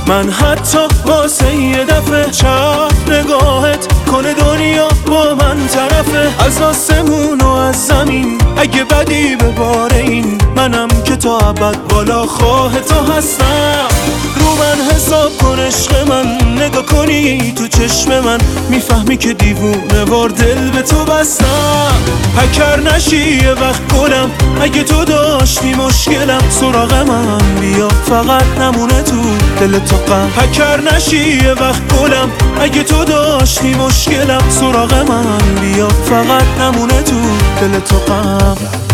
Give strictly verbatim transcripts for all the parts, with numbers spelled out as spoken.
من حتی واسه یه دفعه چپ نگاهت کنه دنیا با من طرفه. از آسمون و از زمین اگه بدی به بار این، منم که تا ابد بالا خواه تو هستم. رو من حساب کن عشق من، نگاه کنی تو چشم من میفهمی که دیوونه وار دل به تو بستم. پکر نشی یه وقت گلم، اگه تو داشتی مشکلم سراغ من بیا فقط نمونه تو دل تو غم. پکر نشی یه وقت گلم، اگه تو داشتی مشکلم سراغ من بیا فقط نمونه تو دل تو غم.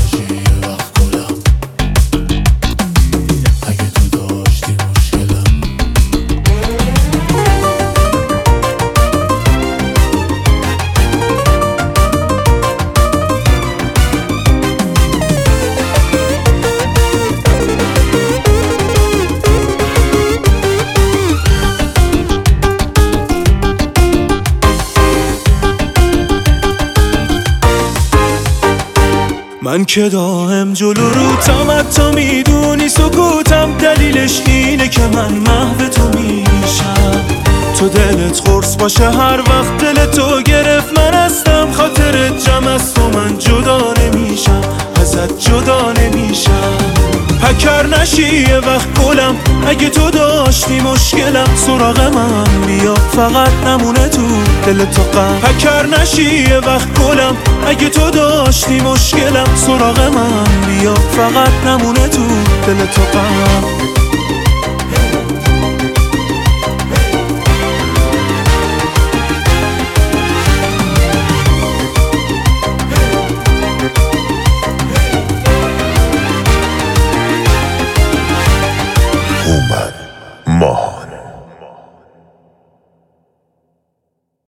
من که دائم جلو روتم، حتی میدونی سکوتم دلیلش اینه که من محو تو میشم. تو دلت قرص باشه هر وقت دل تو گرفت من هستم. خاطرت جمع از تو من جدا نمیشم، ازت جدا نمیشم. پکر نشی یه وقت گلم، اگه تو داشتی مشکلم سراغ من بیا فقط نمونه تو دل تو غم. پکر نشی یه وقت گلم، اگه تو داشتی مشکلم سراغ من بیا فقط نمونه تو دل تو غم. اومد ماه